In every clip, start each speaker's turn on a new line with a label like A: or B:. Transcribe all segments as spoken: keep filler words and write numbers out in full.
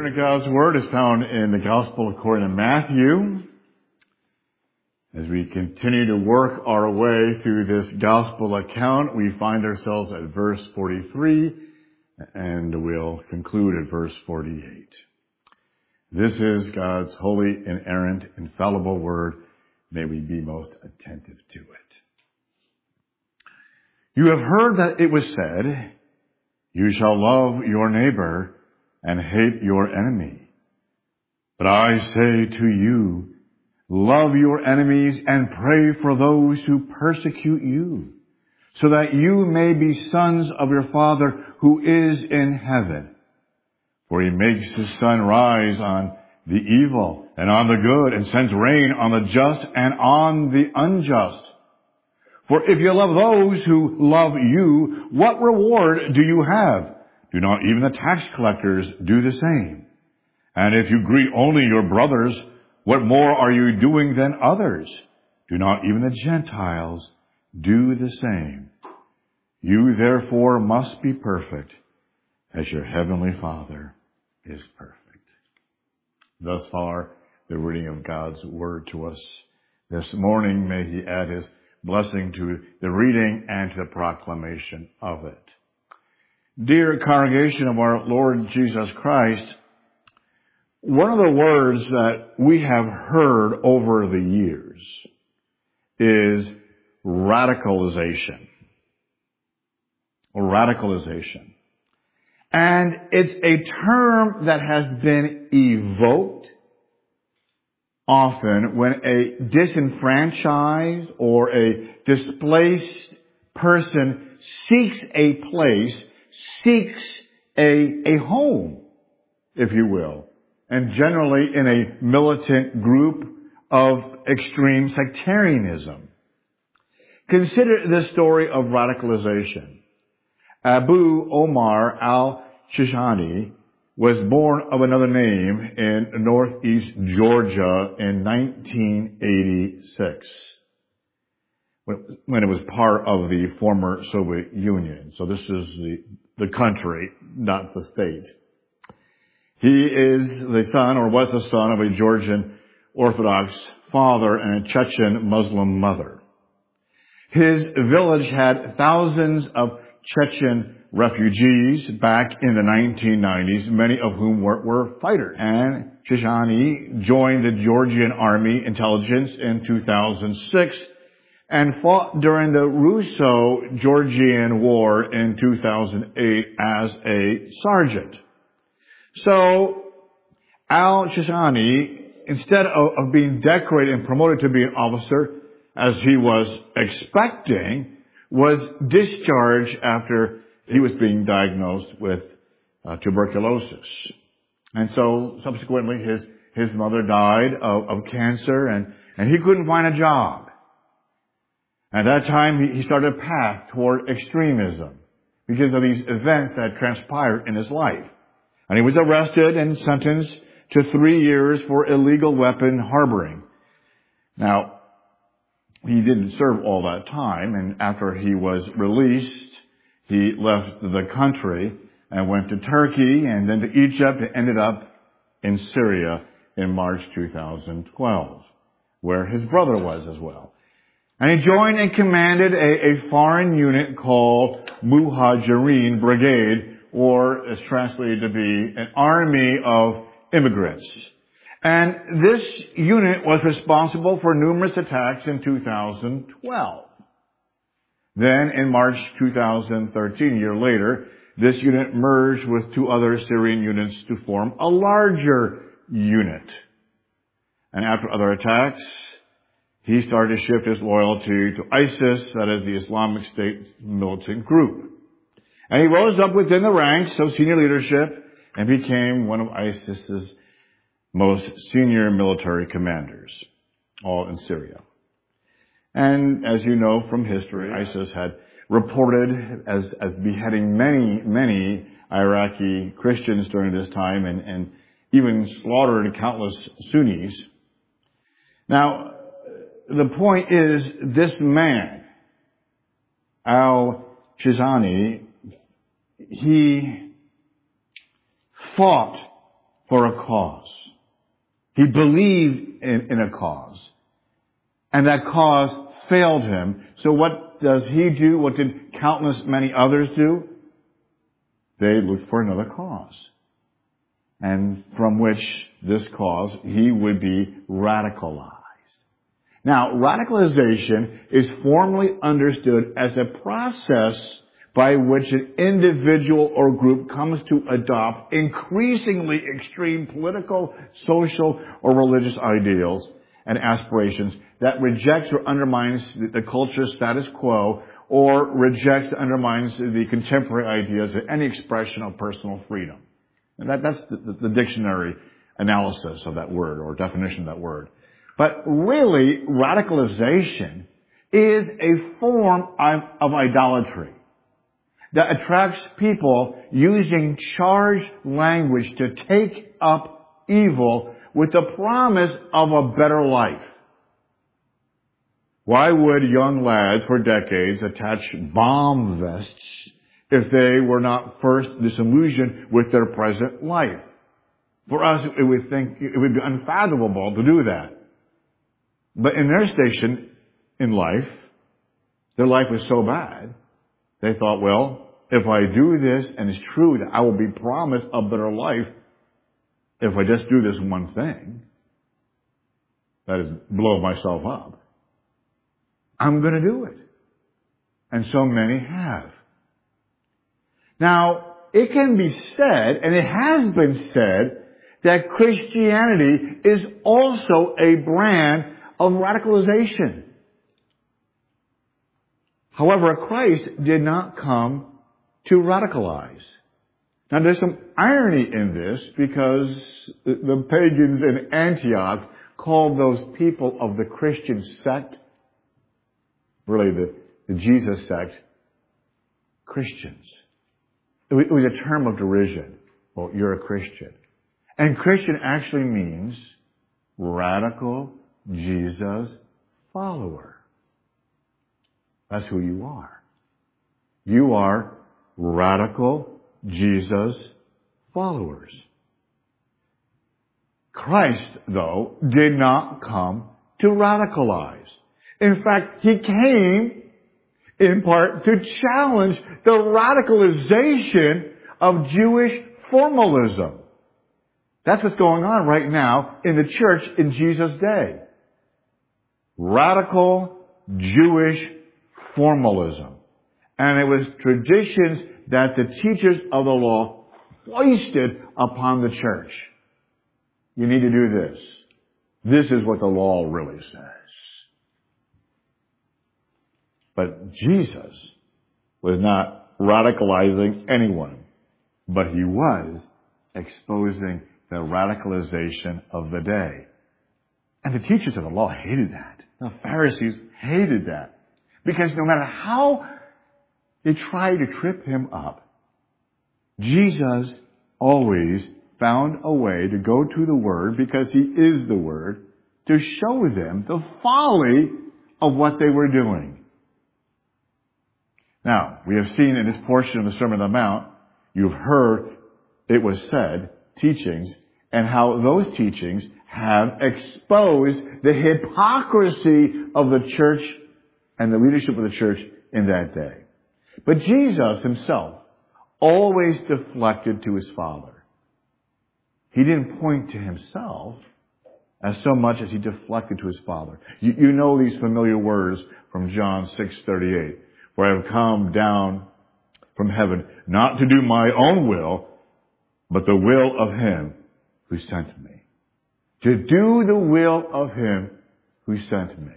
A: reading of God's Word is found in the Gospel according to Matthew. As we continue to work our way through this Gospel account, we find ourselves at verse forty-three, and we'll conclude at verse forty-eight. This is God's holy, inerrant, infallible Word. May we be most attentive to it. You have heard that it was said, "You shall love your neighbor and hate your enemy." But I say to you, love your enemies and pray for those who persecute you, so that you may be sons of your Father who is in heaven. For he makes his sun rise on the evil and on the good, and sends rain on the just and on the unjust. For if you love those who love you, what reward do you have? Do not even the tax collectors do the same? And if you greet only your brothers, what more are you doing than others? Do not even the Gentiles do the same? You therefore must be perfect, as your heavenly Father is perfect. Thus far, the reading of God's Word to us this morning. May He add His blessing to the reading and to the proclamation of it. Dear congregation of our Lord Jesus Christ, one of the words that we have heard over the years is radicalization. Radicalization. And it's a term that has been evoked often when a disenfranchised or a displaced person seeks a place, seeks a, a home, if you will, and generally in a militant group of extreme sectarianism. Consider the story of radicalization. Abu Omar al-Shishani was born of another name in northeast Georgia in nineteen eighty-six, when it was part of the former Soviet Union. So this is the, the country, not the state. He is the son, or was the son, of a Georgian Orthodox father and a Chechen Muslim mother. His village had thousands of Chechen refugees back in the nineteen nineties, many of whom were, were fighters. And Shishani joined the Georgian Army Intelligence in two thousand six and fought during the Russo-Georgian War in two thousand eight as a sergeant. So, al-Shishani, instead of, of being decorated and promoted to be an officer, as he was expecting, was discharged after he was being diagnosed with uh, tuberculosis. And so, subsequently, his, his mother died of, of cancer, and, and he couldn't find a job. At that time, he, he started a path toward extremism because of these events that transpired in his life. And he was arrested and sentenced to three years for illegal weapon harboring. Now, he didn't serve all that time, and after he was released, he left the country and went to Turkey and then to Egypt and ended up in Syria in March two thousand twelve, where his brother was as well. And he joined and commanded a, a foreign unit called Muhajirin Brigade, or is translated to be an army of immigrants. And this unit was responsible for numerous attacks in two thousand twelve. Then in March two thousand thirteen, a year later, this unit merged with two other Syrian units to form a larger unit. And after other attacks, he started to shift his loyalty to ISIS, that is the Islamic State militant group. And he rose up within the ranks of senior leadership and became one of ISIS's most senior military commanders, all in Syria. And as you know from history, ISIS had reported as, as beheading many, many Iraqi Christians during this time, and, and even slaughtered countless Sunnis. Now, the point is, this man, al-Shishani, he fought for a cause. He believed in, in a cause. And that cause failed him. So what does he do? What did countless many others do? They looked for another cause. And from which this cause, he would be radicalized. Now, radicalization is formally understood as a process by which an individual or group comes to adopt increasingly extreme political, social, or religious ideals and aspirations that rejects or undermines the culture's status quo, or rejects or undermines the contemporary ideas of any expression of personal freedom. And that, that's the, the, the dictionary analysis of that word, or definition of that word. But really, radicalization is a form of, of idolatry that attracts people using charged language to take up evil with the promise of a better life. Why would young lads for decades attach bomb vests if they were not first disillusioned with their present life? For us, it would think it would be unfathomable to do that. But in their station in life, their life was so bad, they thought, well, if I do this and it's true that I will be promised a better life if I just do this one thing, that is, blow myself up, I'm going to do it. And so many have. Now, it can be said, and it has been said, that Christianity is also a brand of radicalization. However, Christ did not come to radicalize. Now, there's some irony in this, because the pagans in Antioch called those people of the Christian sect, really the, the Jesus sect, Christians. It was a term of derision. Well, you're a Christian. And Christian actually means radical Jesus follower. That's who you are. You are radical Jesus followers. Christ, though, did not come to radicalize. In fact, he came in part to challenge the radicalization of Jewish formalism. That's what's going on right now in the church in Jesus' day. Radical Jewish formalism. And it was traditions that the teachers of the law foisted upon the church. You need to do this. This is what the law really says. But Jesus was not radicalizing anyone, but he was exposing the radicalization of the day. And the teachers of the law hated that. The Pharisees hated that. Because no matter how they tried to trip him up, Jesus always found a way to go to the Word, because he is the Word, to show them the folly of what they were doing. Now, we have seen in this portion of the Sermon on the Mount, you've heard it was said, teachings, and how those teachings have exposed the hypocrisy of the church and the leadership of the church in that day. But Jesus himself always deflected to his Father. He didn't point to himself as so much as he deflected to his Father. You, you know these familiar words from John six thirty-eight, where I have come down from heaven not to do my own will, but the will of him who sent me. To do the will of him who sent me.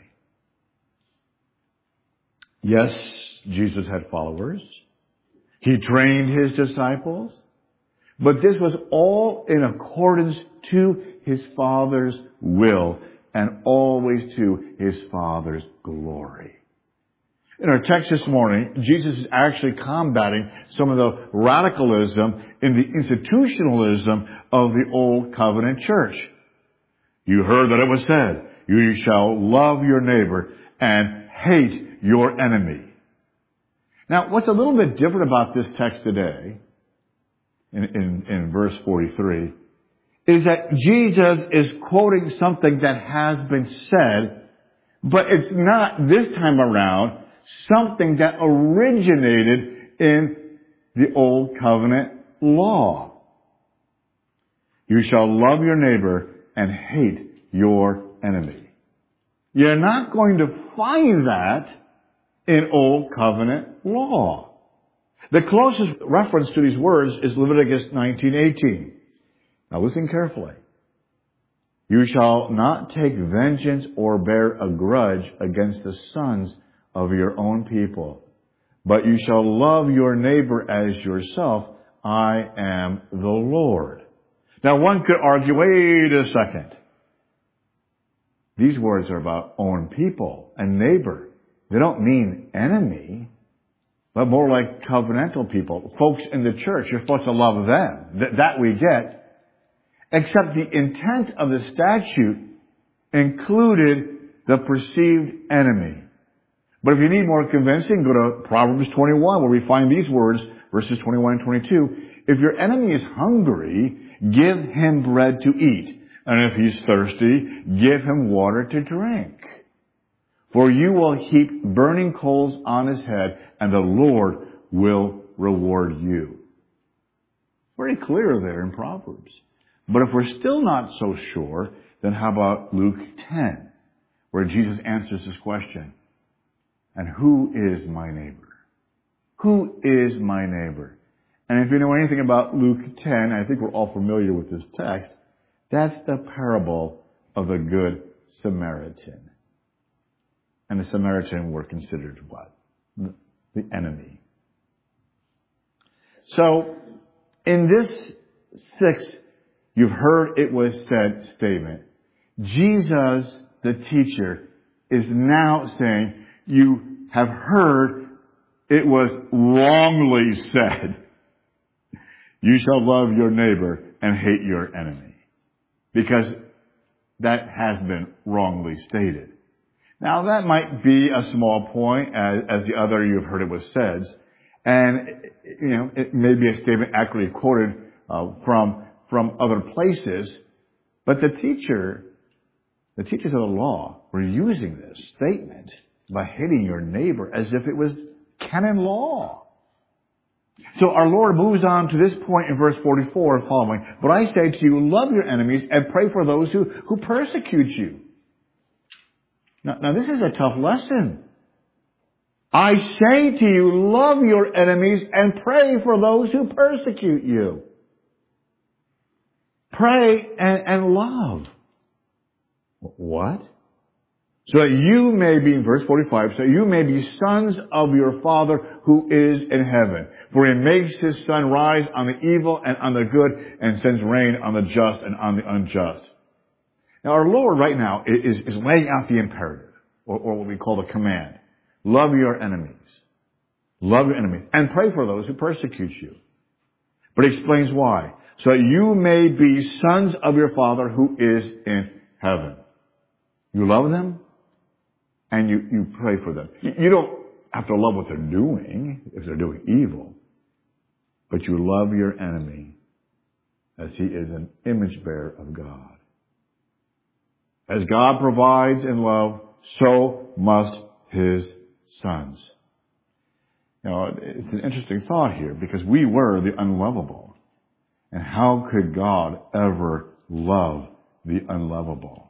A: Yes, Jesus had followers. He trained his disciples. But this was all in accordance to his Father's will and always to his Father's glory. In our text this morning, Jesus is actually combating some of the radicalism in the institutionalism of the Old Covenant church. You heard that it was said, you shall love your neighbor and hate your enemy. Now, what's a little bit different about this text today, in, in, in verse forty-three, is that Jesus is quoting something that has been said, but it's not this time around something that originated in the Old Covenant law. You shall love your neighbor and hate your enemy. You're not going to find that in Old Covenant law. The closest reference to these words is Leviticus nineteen eighteen. Now listen carefully. You shall not take vengeance or bear a grudge against the sons of your own people, but you shall love your neighbor as yourself. I am the Lord. Now one could argue, wait a second. These words are about own people and neighbor. They don't mean enemy, but more like covenantal people. Folks in the church, you're supposed to love them. Th- that we get. Except the intent of the statute included the perceived enemy. But if you need more convincing, go to Proverbs twenty-one, where we find these words, verses twenty-one and twenty-two. If your enemy is hungry, give him bread to eat. And if he's thirsty, give him water to drink. For you will heap burning coals on his head, and the Lord will reward you. It's very clear there in Proverbs. But if we're still not so sure, then how about Luke ten, where Jesus answers this question? And who is my neighbor? Who is my neighbor? And if you know anything about Luke ten, I think we're all familiar with this text, that's the parable of the Good Samaritan. And the Samaritan were considered what? The enemy. So, in this sixth you've heard it was said statement, Jesus, the teacher, is now saying, you have heard it was wrongly said. You shall love your neighbor and hate your enemy. Because that has been wrongly stated. Now that might be a small point, as, as the other you've heard it was said. And, you know, it may be a statement accurately quoted uh, from from other places, but the teacher, the teachers of the law were using this statement by hating your neighbor as if it was canon law. So our Lord moves on to this point in verse forty-four following. But I say to you, love your enemies and pray for those who, who persecute you. Now, now this is a tough lesson. I say to you, love your enemies and pray for those who persecute you. Pray and, and love. What? So that you may be, in verse forty-five, so you may be sons of your Father who is in heaven. For he makes his sun rise on the evil and on the good, and sends rain on the just and on the unjust. Now our Lord right now is, is laying out the imperative, or, or what we call the command. Love your enemies. Love your enemies. And pray for those who persecute you. But he explains why. So that you may be sons of your Father who is in heaven. You love them, and you, you pray for them. You don't have to love what they're doing, if they're doing evil. But you love your enemy, as he is an image bearer of God. As God provides in love, so must his sons. Now, it's an interesting thought here, because we were the unlovable. And how could God ever love the unlovable?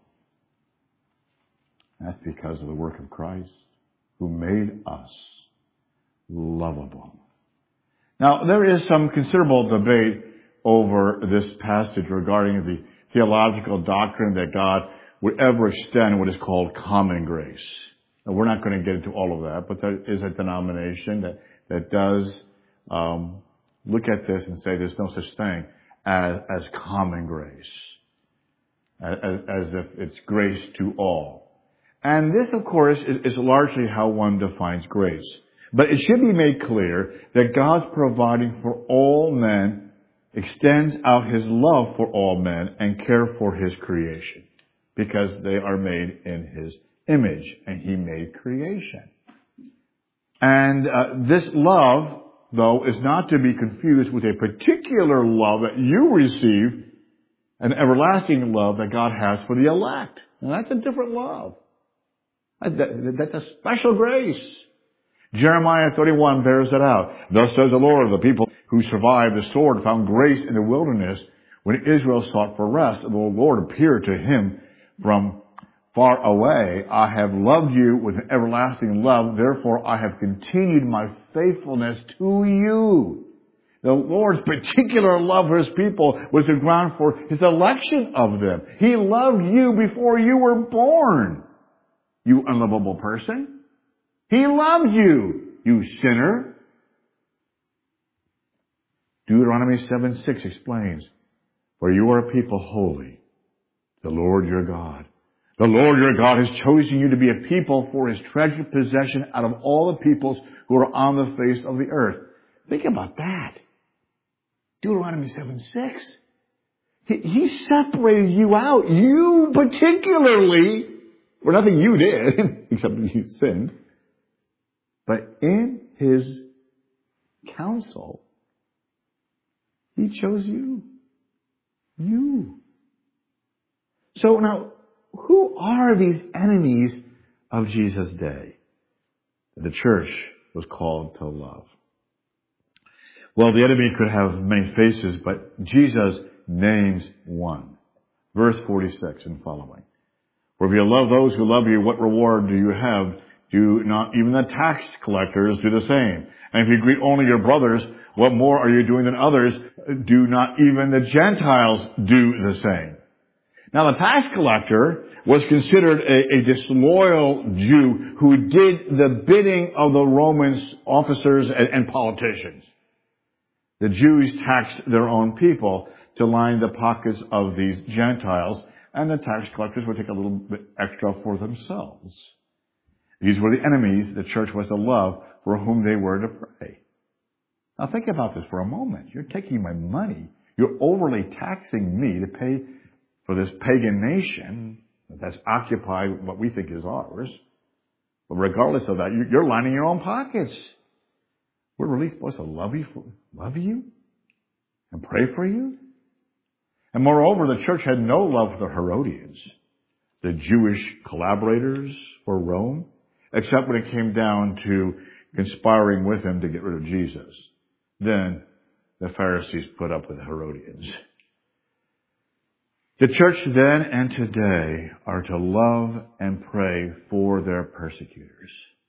A: That's because of the work of Christ, who made us lovable. Now, there is some considerable debate over this passage regarding the theological doctrine that God would ever extend what is called common grace. Now, we're not going to get into all of that, but there is a denomination that, that does um, look at this and say there's no such thing as, as common grace, as, as if it's grace to all. And this, of course, is, is largely how one defines grace. But it should be made clear that God's providing for all men extends out his love for all men and care for his creation, because they are made in his image, and he made creation. And uh, this love, though, is not to be confused with a particular love that you receive an everlasting love that God has for the elect. And that's a different love. That's a special grace. Jeremiah thirty-one bears it out. Thus says the Lord, the people who survived the sword found grace in the wilderness when Israel sought for rest. And the Lord appeared to him from far away. I have loved you with an everlasting love. Therefore, I have continued my faithfulness to you. The Lord's particular love for His people was the ground for His election of them. He loved you before you were born, you unlovable person. He loved you, you sinner. Deuteronomy seven six explains, for you are a people holy, the Lord your God. The Lord your God has chosen you to be a people for His treasured possession out of all the peoples who are on the face of the earth. Think about that. Deuteronomy seven six. He, he separated you out. You particularly, for nothing you did, except that you sinned. But in His counsel, He chose you. You. So now, who are these enemies of Jesus' day that the church was called to love? Well, the enemy could have many faces, but Jesus names one. Verse forty-six and following. For if you love those who love you, what reward do you have? Do not even the tax collectors do the same? And if you greet only your brothers, what more are you doing than others? Do not even the Gentiles do the same? Now, the tax collector was considered a, a disloyal Jew who did the bidding of the Roman officers and, and politicians. The Jews taxed their own people to line the pockets of these Gentiles, and the tax collectors would take a little bit extra for themselves. These were the enemies the church was to love, for whom they were to pray. Now think about this for a moment. You're taking my money. You're overly taxing me to pay for this pagan nation that's occupied what we think is ours. But regardless of that, you're lining your own pockets. We're really supposed to love you, for, love you and pray for you? And moreover, the church had no love for the Herodians, the Jewish collaborators for Rome, except when it came down to conspiring with him to get rid of Jesus. Then the Pharisees put up with the Herodians. The church then and today are to love and pray for their persecutors.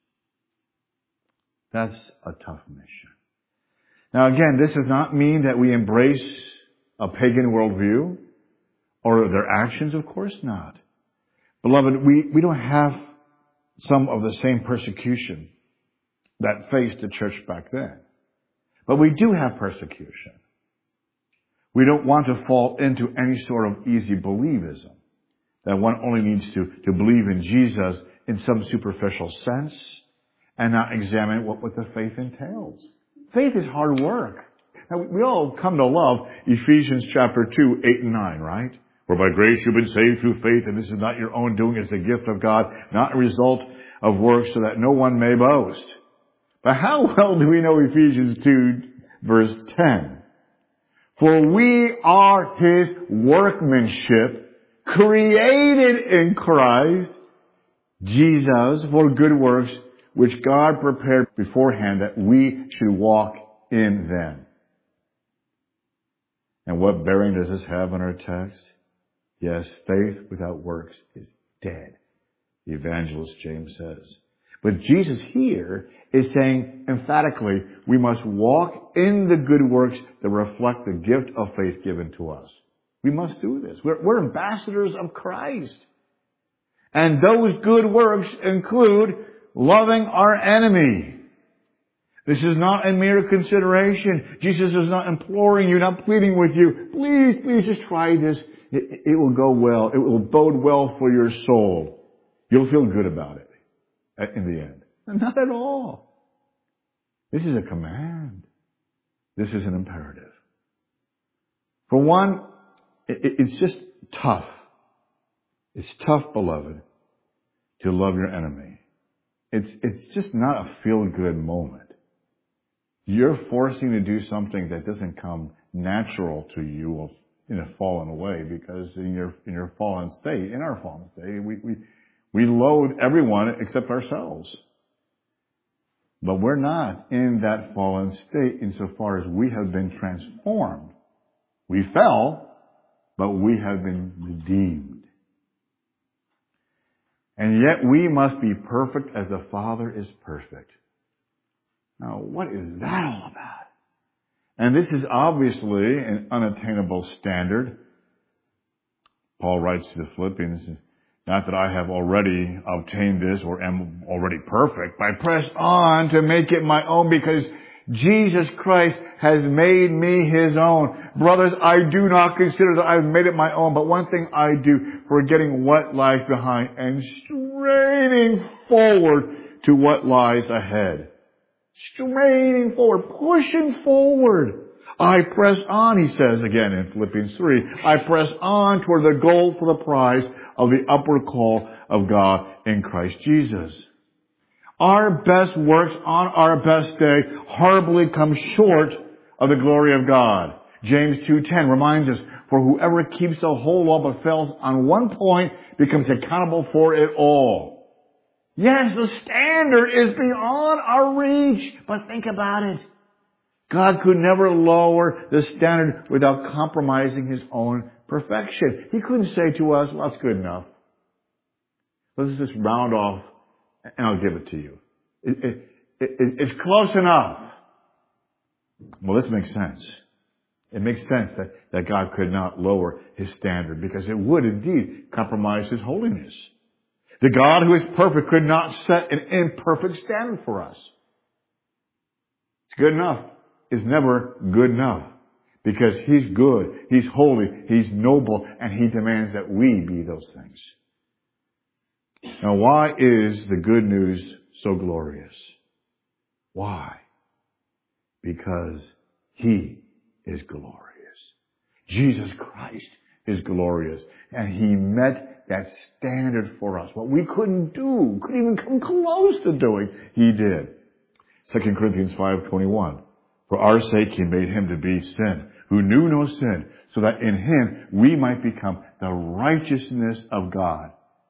A: That's a tough mission. Now again, this does not mean that we embrace a pagan worldview or their actions, of course not. Beloved, we, we don't have some of the same persecution that faced the church back then. But we do have persecution. We don't want to fall into any sort of easy believism, that one only needs to, to believe in Jesus in some superficial sense and not examine what, what the faith entails. Faith is hard work. Now, we all come to love Ephesians chapter two, eight and nine, right? For by grace you've been saved through faith, and this is not your own doing, it's the gift of God, not a result of works, so that no one may boast. But how well do we know Ephesians two, verse ten? For we are His workmanship, created in Christ Jesus for good works, which God prepared beforehand that we should walk in them. And what bearing does this have on our text? Yes, faith without works is dead, the evangelist James says. But Jesus here is saying emphatically, we must walk in the good works that reflect the gift of faith given to us. We must do this. We're, we're ambassadors of Christ. And those good works include loving our enemy. This is not a mere consideration. Jesus is not imploring you, not pleading with you. Please, please just try this. It, it will go well. It will bode well for your soul. You'll feel good about it in the end. Not at all. This is a command. This is an imperative. For one, it, it's just tough. It's tough, beloved, to love your enemy. It's, it's just not a feel-good moment. You're forcing to do something that doesn't come natural to you, in a fallen way, because in your in your fallen state, in our fallen state, we we we loathe everyone except ourselves. But we're not in that fallen state insofar as we have been transformed. We fell, but we have been redeemed. And yet we must be perfect as the Father is perfect. Now, what is that all about? And this is obviously an unattainable standard. Paul writes to the Philippians, not that I have already obtained this or am already perfect, but I press on to make it my own because Jesus Christ has made me His own. Brothers, I do not consider that I've made it my own, but one thing I do, forgetting what lies behind and straining forward to what lies ahead. Straining forward, pushing forward. I press on, he says again in Philippians three. I press on toward the goal for the prize of the upward call of God in Christ Jesus. Our best works on our best day horribly come short of the glory of God. James two ten reminds us, for whoever keeps the whole law but fails on one point becomes accountable for it all. Yes, the standard is beyond our reach, but think about it. God could never lower the standard without compromising His own perfection. He couldn't say to us, well, that's good enough. Let's just round off and I'll give it to you. It, it, it, it's close enough. Well, this makes sense. It makes sense that, that God could not lower His standard because it would indeed compromise His holiness. The God who is perfect could not set an imperfect standard for us. It's good enough. Is never good enough because He's good, He's holy, He's noble, and He demands that we be those things. Now, why is the good news so glorious? Why? Because He is glorious. Jesus Christ is glorious, and He met that standard for us. What we couldn't do, couldn't even come close to doing, He did. Second Corinthians five twenty-one. For our sake He made Him to be sin, who knew no sin, so that in Him we might become the righteousness of God.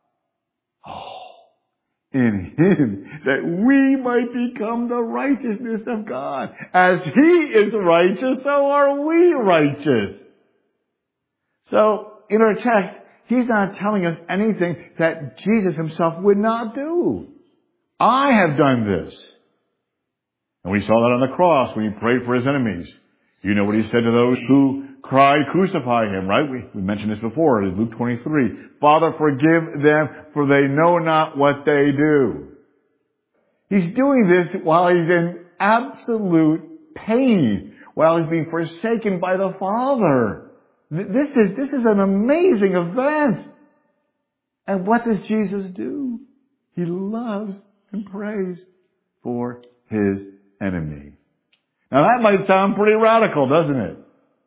A: Oh, in Him that we might become the righteousness of God. As He is righteous, so are we righteous. So, in our text, He's not telling us anything that Jesus Himself would not do. I have done this. And we saw that on the cross when He prayed for His enemies. You know what He said to those who cried, crucify Him, right? We, we mentioned this before in Luke twenty-three. Father, forgive them, for they know not what they do. He's doing this while He's in absolute pain, while He's being forsaken by the Father. This is, this is an amazing event. And what does Jesus do? He loves and prays for His enemy. Now that might sound pretty radical, doesn't it?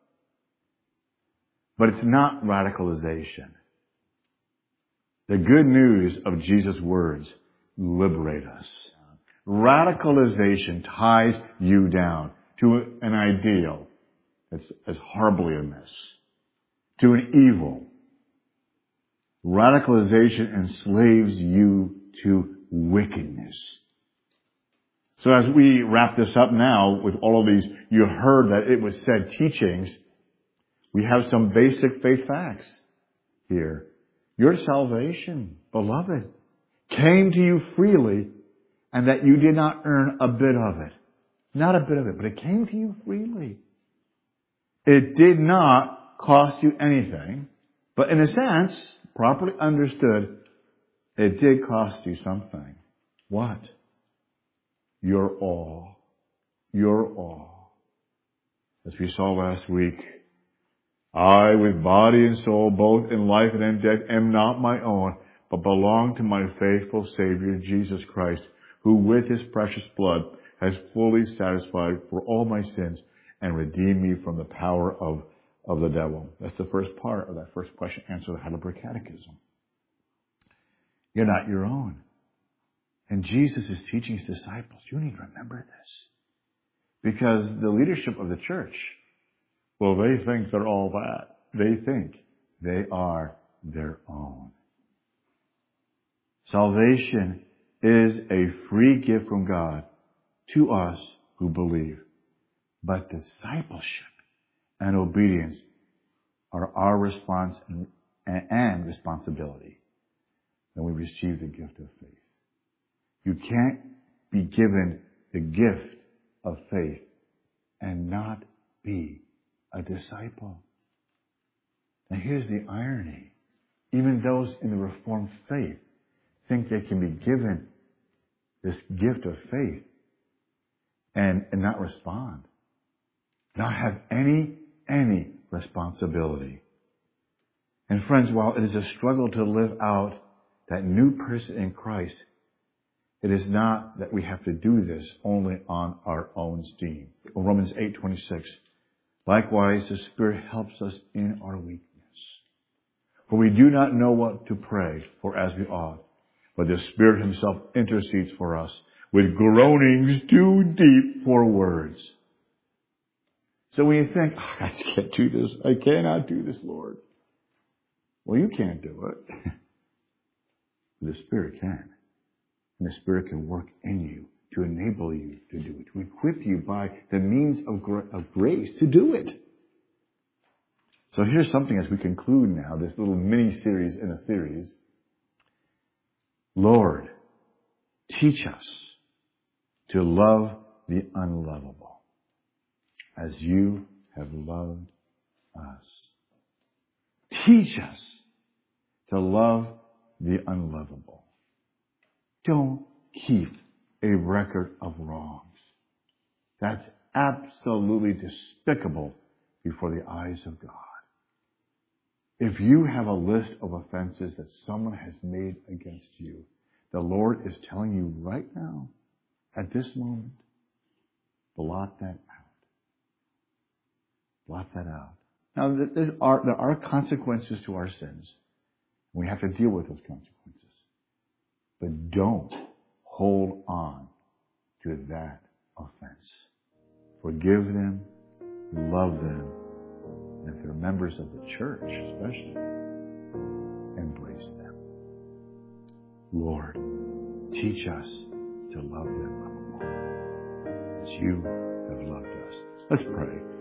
A: But it's not radicalization. The good news of Jesus' words liberate us. Radicalization ties you down to an ideal that's, that's horribly amiss, to an evil. Radicalization enslaves you to wickedness. So as we wrap this up now with all of these, you heard that it was said teachings, we have some basic faith facts here. Your salvation, beloved, came to you freely, and that you did not earn a bit of it. Not a bit of it, but it came to you freely. It did not cost you anything, but in a sense, properly understood, it did cost you something. What? Your all. Your all. As we saw last week, I, with body and soul, both in life and in death, am not my own, but belong to my faithful Savior, Jesus Christ, who with His precious blood has fully satisfied for all my sins and redeemed me from the power of, of the devil. That's the first part of that first question answer the Heidelberg Catechism. You're not your own. And Jesus is teaching His disciples, you need to remember this. Because the leadership of the church, well, they think they're all that. they think they are their own. Salvation is a free gift from God to us who believe. But discipleship and obedience are our response and, and responsibility when we receive the gift of faith. You can't be given the gift of faith and not be a disciple. Now here's the irony. Even those in the Reformed faith think they can be given this gift of faith and, and not respond. Not have any, any responsibility. And friends, while it is a struggle to live out that new person in Christ, it is not that we have to do this only on our own steam. Romans eight twenty-six. Likewise, the Spirit helps us in our weakness. For we do not know what to pray for as we ought, but the Spirit Himself intercedes for us with groanings too deep for words. So when you think, oh, I just can't do this, I cannot do this, Lord. Well, you can't do it. The Spirit can. And the Spirit can work in you to enable you to do it, to equip you by the means of, gra- of grace to do it. So here's something as we conclude now, this little mini-series in a series. Lord, teach us to love the unlovable as you have loved us. Teach us to love the unlovable. Don't keep a record of wrongs. That's absolutely despicable before the eyes of God. If you have a list of offenses that someone has made against you, the Lord is telling you right now, at this moment, blot that out. Blot that out. Now, there are, there are consequences to our sins. We have to deal with those consequences. But don't hold on to that offense. Forgive them, love them, and if they're members of the church especially, embrace them. Lord, teach us to love them as you have loved us. Let's pray.